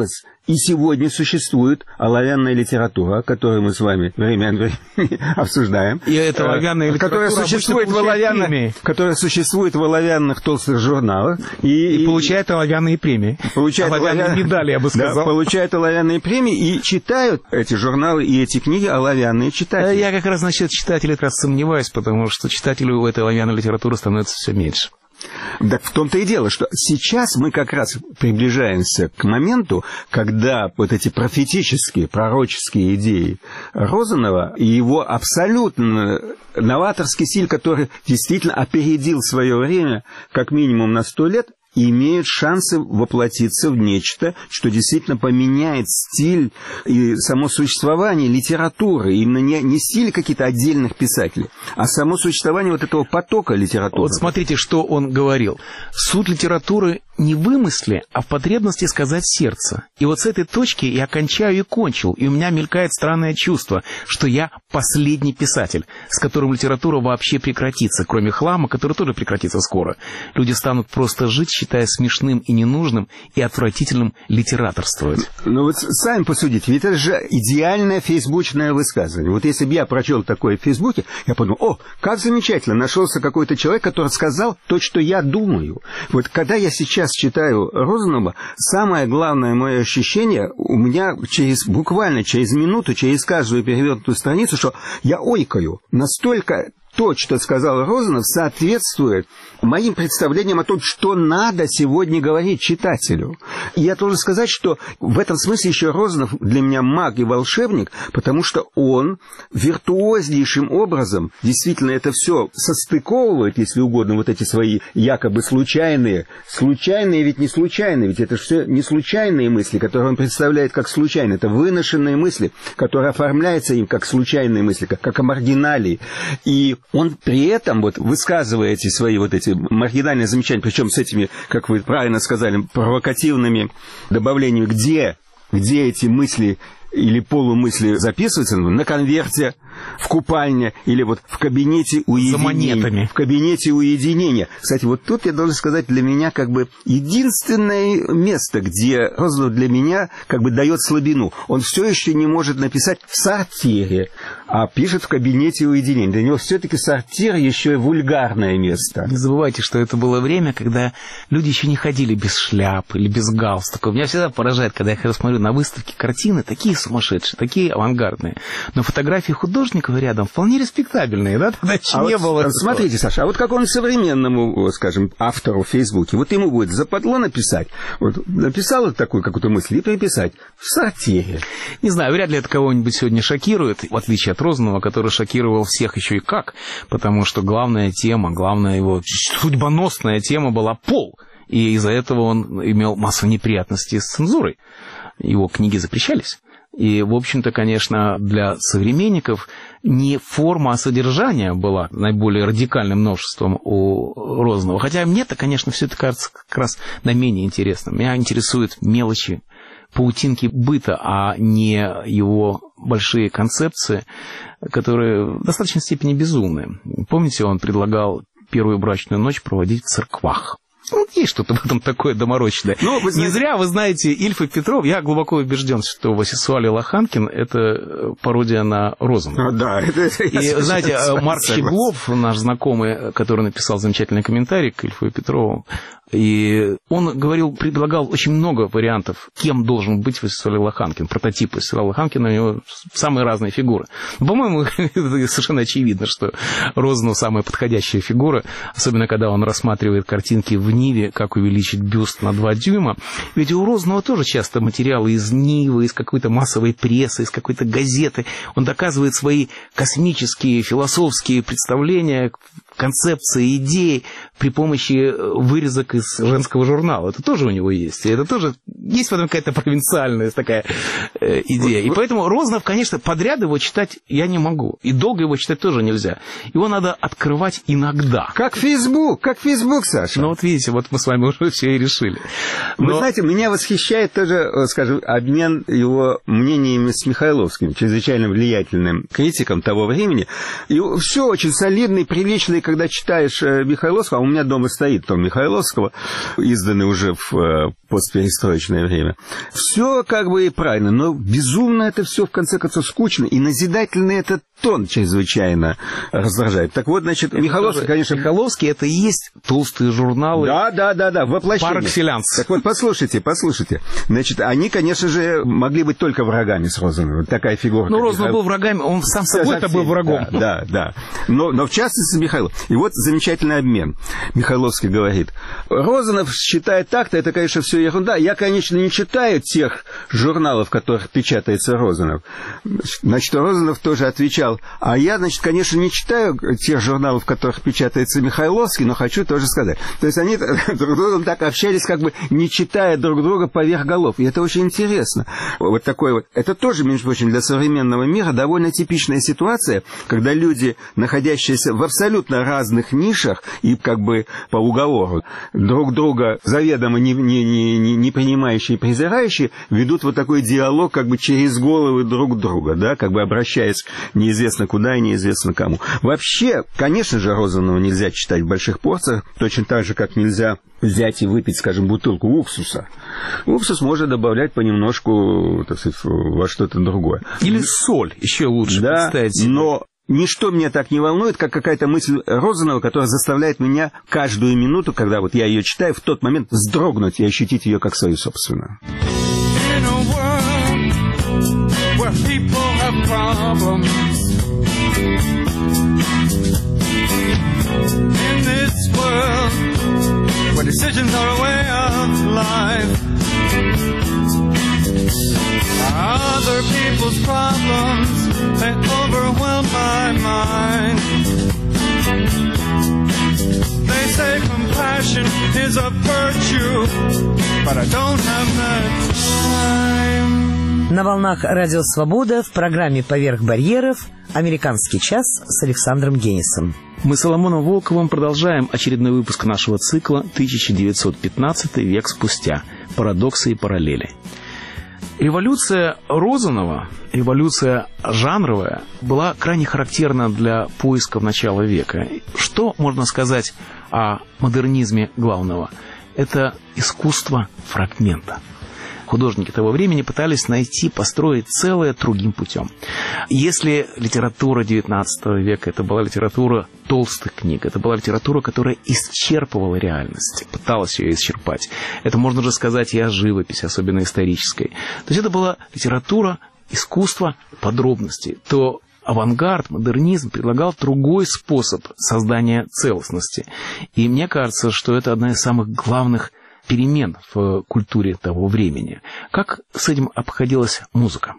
И сегодня существует оловянная литература, которую мы с вами время от времени обсуждаем. И эта оловянная литература которая существует, в оловянных, которая существует в оловянных толстых журналах. И, и получает оловянные премии. Получает оловянные оловян... медали, я бы сказал. Да, получают оловянные премии и читают эти журналы и эти книги оловянные читатели. Я как раз насчет читателей как раз сомневаюсь, потому что читателей у этой оловянной литературы становится все меньше. Так в том-то и дело, что сейчас мы как раз приближаемся к моменту, когда вот эти профетические, пророческие идеи Розанова и его абсолютно новаторский стиль, который действительно опередил свое время как минимум на сто лет, имеют шансы воплотиться в нечто, что действительно поменяет стиль и само существование литературы. Именно не, не стиль каких-то отдельных писателей, а само существование вот этого потока литературы. Вот смотрите, что он говорил. Суть литературы не в вымысле, а в потребности сказать сердце. И вот с этой точки я кончаю и кончил, и у меня мелькает странное чувство, что я последний писатель, с которым литература вообще прекратится, кроме хлама, который тоже прекратится скоро. Люди станут просто жить, считая смешным и ненужным, и отвратительным литераторствовать. Ну вот сами посудите, ведь это же идеальное фейсбучное высказывание. Вот если бы я прочел такое в Фейсбуке, я подумал, о, как замечательно, нашелся какой-то человек, который сказал то, что я думаю. Вот когда я сейчас читаю Розанова, самое главное мое ощущение у меня через, буквально через минуту, через каждую перевернутую страницу, что я ойкаю. Настолько то, что сказал Розанов, соответствует моим представлениям о том, что надо сегодня говорить читателю. И я должен сказать, что в этом смысле еще Розанов для меня маг и волшебник, потому что он виртуознейшим образом действительно это все состыковывает, если угодно, вот эти свои якобы случайные, случайные ведь не случайные, ведь это все не случайные мысли, которые он представляет как случайные, это выношенные мысли, которые оформляются им как случайные мысли, как, как о маргиналии. И он при этом, вот, высказывая эти свои вот эти маргинальные замечания, причем с этими, как вы правильно сказали, провокативными добавлениями, где, где эти мысли или полумысли записываются, на конверте, в купальне или вот в кабинете уединения. За монетами. В кабинете уединения. Кстати, вот тут я должен сказать, для меня как бы единственное место, где Розанов для меня как бы дает слабину. Он все еще не может написать в сортире, а пишет в кабинете уединения. Для него все-таки сортир еще и вульгарное место. Не забывайте, что это было время, когда люди еще не ходили без шляп или без галстука. Меня всегда поражает, когда я смотрю на выставки картины, такие сумасшедшие, такие авангардные. Но фотографии художников рядом вполне респектабельные, да? Тогда еще а не вот, было. Смотрите, Саша, а вот как он современному, скажем, автору в Фейсбуке, вот ему будет западло написать, вот написал такую какую-то мысль и приписать в сортире. Не знаю, вряд ли это кого-нибудь сегодня шокирует, в отличие от Розанова, который шокировал всех еще и как, потому что главная тема, главная его судьбоносная тема была пол, и из-за этого он имел массу неприятностей с цензурой. Его книги запрещались. И, в общем-то, конечно, для современников не форма, а содержание была наиболее радикальным новшеством у Розанова. Хотя мне-то, конечно, все это кажется как раз наименее интересным. Меня интересуют мелочи, паутинки быта, а не его большие концепции, которые в достаточной степени безумные. Помните, он предлагал первую брачную ночь проводить в церквах. Ну, есть что-то в этом такое доморощенное. Но, вы знаете... Не зря, вы знаете, Ильф и Петров, я глубоко убежден, что Васисуали Лоханкин – это пародия на Розанова. Ну, да, это, это и, знаете, Марк Щеглов, наш знакомый, который написал замечательный комментарий к Ильфу и Петрову, и он говорил, предлагал очень много вариантов, кем должен быть Васисуали Лоханкин. Прототип Васисуали Лоханкина, у него самые разные фигуры. По-моему, совершенно очевидно, что Розанов самая подходящая фигура, особенно когда он рассматривает картинки в Ниве, как увеличить бюст на два дюйма. Ведь у Розанова тоже часто материалы из Нивы, из какой-то массовой прессы, из какой-то газеты. Он доказывает свои космические, философские представления, концепции, идеи при помощи вырезок из женского журнала. Это тоже у него есть. И это тоже есть в этом какая-то провинциальная такая э, идея. И поэтому Розанов, конечно, подряд его читать я не могу. И долго его читать тоже нельзя. Его надо открывать иногда. Как Фейсбук, как Фейсбук, Саша. Ну вот видите, вот мы с вами уже все и решили. Но... Вы знаете, меня восхищает тоже, скажем, обмен его мнениями с Михайловским, чрезвычайно влиятельным критиком того времени. И все очень солидный, приличный когда читаешь Михайловского, а у меня дома стоит том Михайловского, изданный уже в постперестроечное время, все как бы и правильно, но безумно это все в конце концов скучно, и назидательный этот тон чрезвычайно раздражает. Так вот, значит, Михайловский, конечно... Михайловский — это и есть толстые журналы. Да, да, да, да, воплощение. Пар экселленс. Так вот, послушайте, послушайте. Значит, они, конечно же, могли быть только врагами с Розановым. Такая фигура. Ну, Розанов Михаил... был врагами, он сам собой-то был врагом. Да, да, да. Но, но в частности, Михайлов. И вот замечательный обмен. Михайловский говорит, Розанов считает так-то, это, конечно, все ерунда. Я, конечно, не читаю тех журналов, в которых печатается Розанов. Значит, Розанов тоже отвечал, а я, значит, конечно, не читаю тех журналов, в которых печатается Михайловский, но хочу тоже сказать. То есть они друг с другом так общались, как бы не читая друг друга поверх голов. И это очень интересно. Вот такое вот. Это тоже, между прочим, для современного мира довольно типичная ситуация, когда люди, находящиеся в абсолютно разных нишах и как бы по уговору друг друга заведомо не, не, не, не принимающие и презирающие, ведут вот такой диалог как бы через головы друг друга, да, как бы обращаясь неизвестно куда и неизвестно кому. Вообще, конечно же, Розанова нельзя читать в больших порциях, точно так же, как нельзя взять и выпить, скажем, бутылку уксуса. Уксус можно добавлять понемножку, так сказать, во что-то другое. Или соль, еще лучше, да, кстати. Но ничто меня так не волнует, как какая-то мысль Розанова, которая заставляет меня каждую минуту, когда вот я ее читаю, в тот момент вздрогнуть и ощутить ее как свою собственную. Where people have problems in this world, where decisions are a way of life, other people's problems, they overwhelm my mind. They say compassion is a virtue, but I don't have that time. На волнах Радио Свобода в программе «Поверх барьеров» «Американский час» с Александром Генисом. Мы с Соломоном Волковым продолжаем очередной выпуск нашего цикла тысяча девятьсот пятнадцатый век спустя. Парадоксы и параллели. Революция Розанова, революция жанровая, была крайне характерна для поисков начала века. Что можно сказать о модернизме главного? Это искусство фрагмента. Художники того времени пытались найти, построить целое другим путем. Если литература девятнадцатого века, это была литература толстых книг, это была литература, которая исчерпывала реальность, пыталась ее исчерпать. Это можно же сказать и о живописи, особенно исторической. То есть это была литература, искусство подробностей. То авангард, модернизм предлагал другой способ создания целостности. И мне кажется, что это одна из самых главных перемен в культуре того времени. Как с этим обходилась музыка?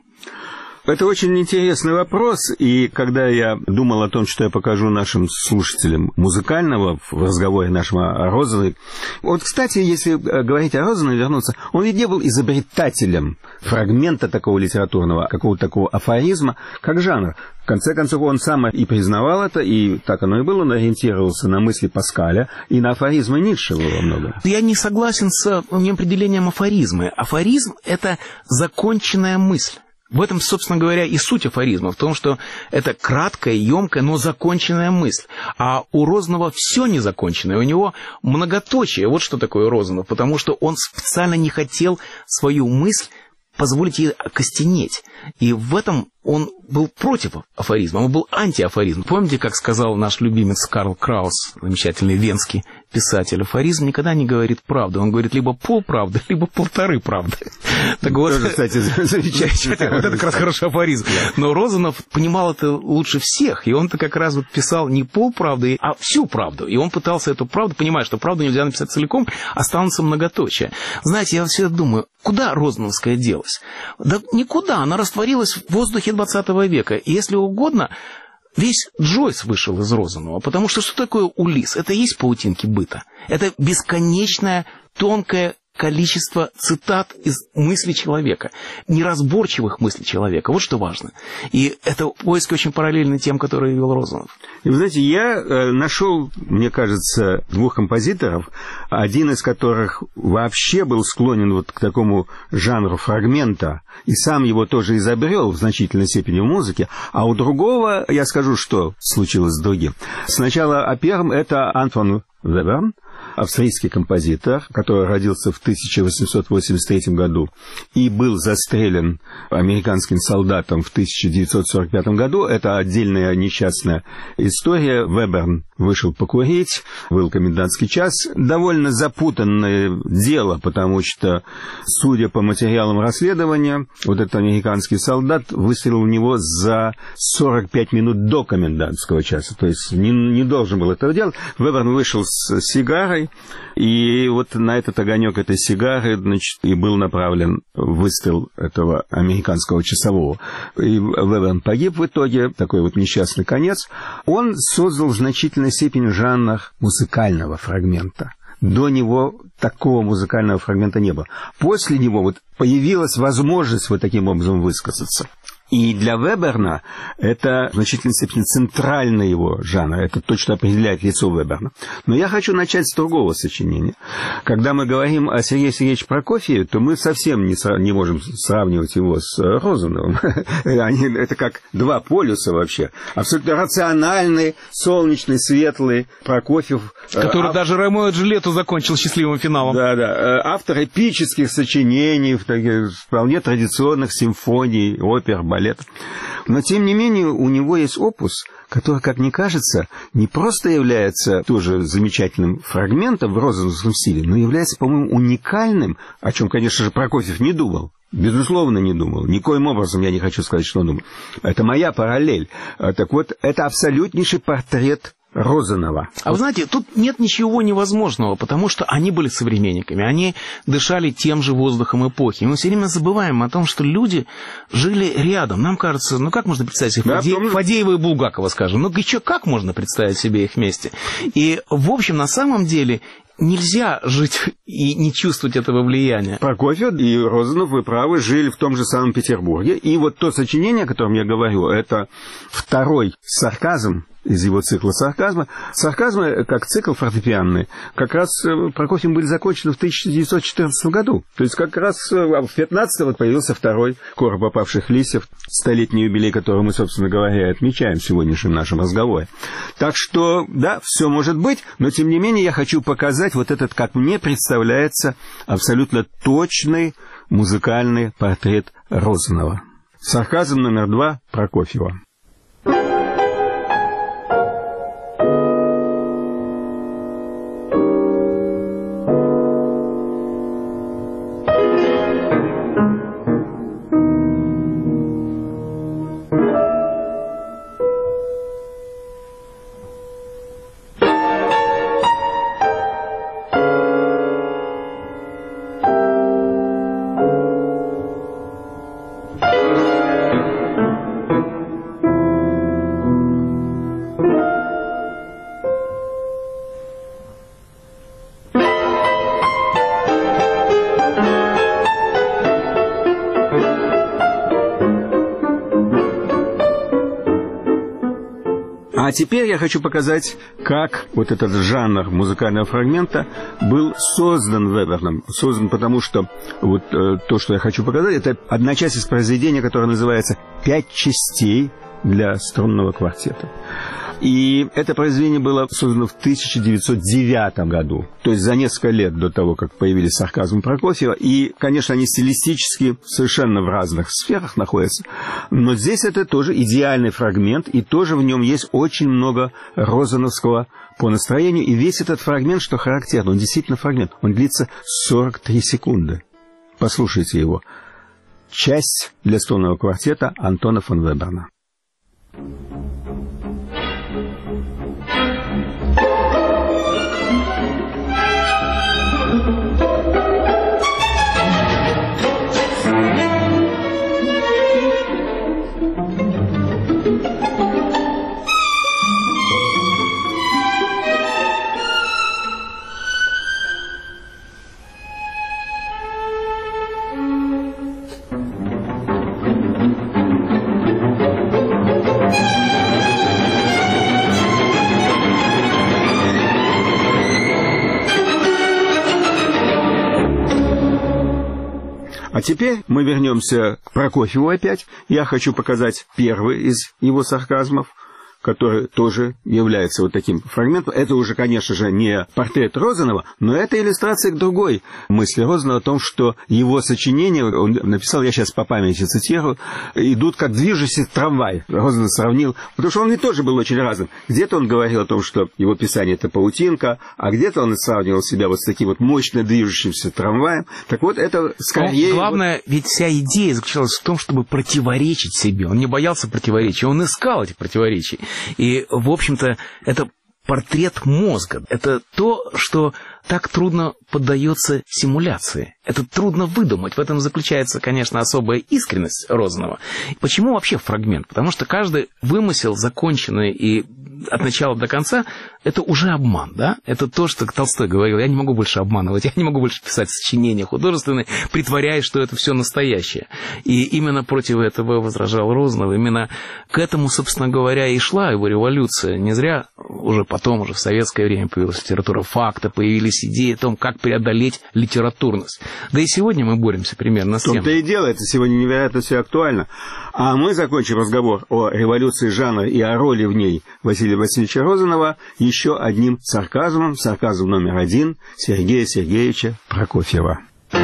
Это очень интересный вопрос, и когда я думал о том, что я покажу нашим слушателям музыкального в разговоре нашем о Розановой, вот, кстати, если говорить о Розановой, вернуться, он ведь не был изобретателем фрагмента такого литературного, какого-то такого афоризма, как жанр. В конце концов, он сам и признавал это, и так оно и было, он ориентировался на мысли Паскаля и на афоризмы Ницше во многом. Я не согласен с определением афоризма. Афоризм – это законченная мысль. В этом, собственно говоря, и суть афоризма, в том, что это краткая, емкая, но законченная мысль. А у Розанова все незаконченное, у него многоточие. Вот что такое Розанов, потому что он специально не хотел свою мысль позволить ей окостенеть. И в этом он был против афоризма, он был антиафоризм. Помните, как сказал наш любимец Карл Краус, замечательный венский писатель, афоризм никогда не говорит правду. Он говорит либо полправды, либо полторы правды. Так вот, тоже, кстати, замечательно. Вот это как раз хороший афоризм. Но Розанов понимал это лучше всех, и он-то как раз вот писал не полправды, а всю правду. И он пытался эту правду, понимая, что правду нельзя написать целиком, останутся многоточия. Знаете, я всегда думаю, куда Розановская делась? Да никуда, она растворилась в воздухе двадцатого века. И если угодно, весь Джойс вышел из Розанова, потому что что такое Улисс? Это и есть паутинки быта. Это бесконечная, тонкая количество цитат из мысли человека, неразборчивых мыслей человека. Вот что важно. И это поиск очень параллельный тем, которые вел Розанов. И вы знаете, я э, нашел, мне кажется, двух композиторов, один из которых вообще был склонен вот к такому жанру фрагмента, и сам его тоже изобрел в значительной степени в музыке, а у другого, я скажу, что случилось с другим. Сначала о первом это Антон Веберн, австрийский композитор, который родился в тысяча восемьсот восемьдесят третьем году и был застрелен американским солдатом в тысяча девятьсот сорок пятом году. Это отдельная несчастная история. Веберн вышел покурить, был комендантский час. Довольно запутанное дело, потому что, судя по материалам расследования, вот этот американский солдат выстрелил в него за сорок пять минут до комендантского часа. То есть не, не должен был этого делать. Веберн вышел с сигарой, и вот на этот огонек этой сигары, значит, и был направлен выстрел этого американского часового. И Веберн погиб в итоге, такой вот несчастный конец. Он создал в значительной степени жанр музыкального фрагмента. До него такого музыкального фрагмента не было. После него вот появилась возможность вот таким образом высказаться. И для Веберна это в значительной степени центральный его жанр. Это точно определяет лицо Веберна. Но я хочу начать с другого сочинения. Когда мы говорим о Сергее Сергеевиче Прокофьеве, то мы совсем не, сра- не можем сравнивать его с Розановым. Они, это как два полюса вообще. Абсолютно рациональный, солнечный, светлый Прокофьев. Который а... даже Ромео и Джульетту закончил счастливым финалом. Да, да. Автор эпических сочинений, вполне традиционных симфоний, опер, балет. Но, тем не менее, у него есть опус, который, как мне кажется, не просто является тоже замечательным фрагментом в розановском стиле, но является, по-моему, уникальным, о чем, конечно же, Прокофьев не думал. Безусловно, не думал. Никоим образом я не хочу сказать, что он думал. Это моя параллель. Так вот, это абсолютнейший портрет Розанова. А вы знаете, тут нет ничего невозможного, потому что они были современниками, они дышали тем же воздухом эпохи. Мы все время забываем о том, что люди жили рядом. Нам кажется, ну как можно представить себе Фаде... да, Фадеева и Булгакова, скажем? Ну и что, как можно представить себе их вместе? И, в общем, на самом деле... Нельзя жить и не чувствовать этого влияния. Прокофьев и Розанов, вы правы, жили в том же самом Петербурге. И вот то сочинение, о котором я говорю, это второй сарказм из его цикла сарказма. Сарказмы, как цикл фортепианный, как раз Прокофьевым были закончены в тысяча девятьсот четырнадцатом году. То есть как раз в пятнадцатом вот появился второй «Короб опавших листьев», столетний юбилей, который мы, собственно говоря, отмечаем в сегодняшнем нашем разговоре. Так что, да, все может быть, но тем не менее я хочу показать вот этот, как мне представляется, абсолютно точный музыкальный портрет Розанова. Сарказм номер два Прокофьева. А теперь я хочу показать, как вот этот жанр музыкального фрагмента был создан Веберном. Создан потому, что вот э, то, что я хочу показать, это одна часть из произведения, которое называется «Пять частей для струнного квартета». И это произведение было создано в тысяча девятьсот девятом году, то есть за несколько лет до того, как появились сарказмы Прокофьева. И, конечно, они стилистически совершенно в разных сферах находятся. Но здесь это тоже идеальный фрагмент, и тоже в нем есть очень много розановского по настроению. И весь этот фрагмент, что характерно, он действительно фрагмент, он длится сорок три секунды. Послушайте его. Часть для струнного квартета Антона фон Веберна. А теперь мы вернемся к Прокофьеву опять. Я хочу показать первый из его сарказмов, который тоже является вот таким фрагментом. Это уже, конечно же, не портрет Розанова, но это иллюстрация к другой мысли Розанова о том, что его сочинения, он написал, я сейчас по памяти цитирую, идут как движущийся трамвай. Розанов сравнил, потому что он ведь тоже был очень разным. Где-то он говорил о том, что его писание — это паутинка, а где-то он сравнивал себя вот с таким вот мощно движущимся трамваем. Так вот, это скорее... Но главное, вот... ведь вся идея заключалась в том, чтобы противоречить себе. Он не боялся противоречий, он искал эти противоречия. И, в общем-то, это портрет мозга. Это то, что так трудно поддается симуляции. Это трудно выдумать. В этом заключается, конечно, особая искренность Розанова. Почему вообще фрагмент? Потому что каждый вымысел, законченный и от начала до конца, это уже обман, да? Это то, что Толстой говорил: я не могу больше обманывать, я не могу больше писать сочинения художественные, притворяясь, что это все настоящее. И именно против этого возражал Розанов. Именно к этому, собственно говоря, и шла его революция. Не зря уже потом, уже в советское время появилась литература факта, появились идеи о том, как преодолеть литературность. Да и сегодня мы боремся примерно с тем. В том-то и дело, это сегодня невероятно все актуально. А мы закончим разговор о революции жанра и о роли в ней Василия Васильевича Розанова еще одним сарказмом, сарказм номер один Сергея Сергеевича Прокофьева.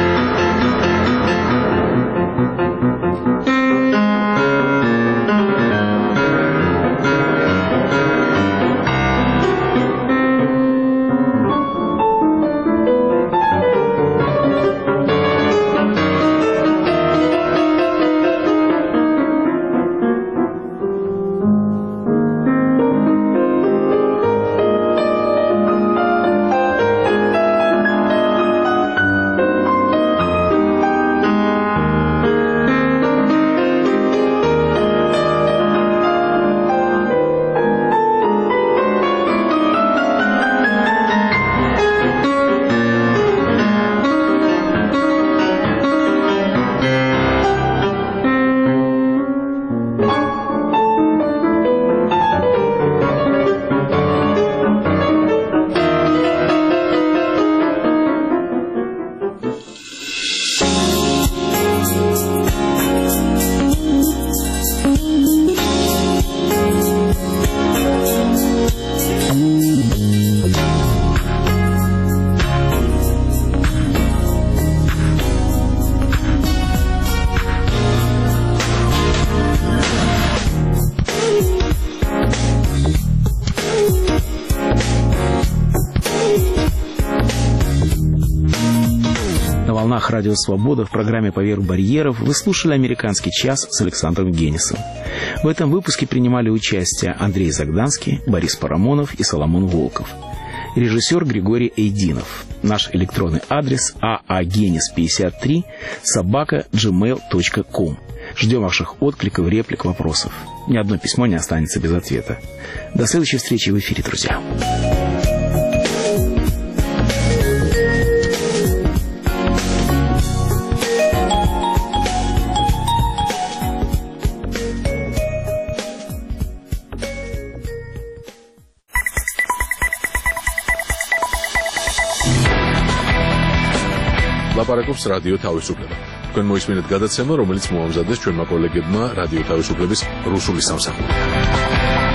Радио «Свобода» в программе «Поверх барьеров» вы слушали «Американский час» с Александром Генисом. В этом выпуске принимали участие Андрей Загданский, Борис Парамонов и Соломон Волков. Режиссер Григорий Эйдинов. Наш электронный адрес аагенис пятьдесят три собака джимейл точка ком. Ждем ваших откликов, реплик, вопросов. Ни одно письмо не останется без ответа. До следующей встречи в эфире, друзья. ლაპარაკობს რადიო თავისუფლება. თქვენ მოისმინეთ გადაცემა, რომელიც მოამზადეს ჩვენმა კოლეგებმა რადიო თავისუფლების რუსული სამსახური.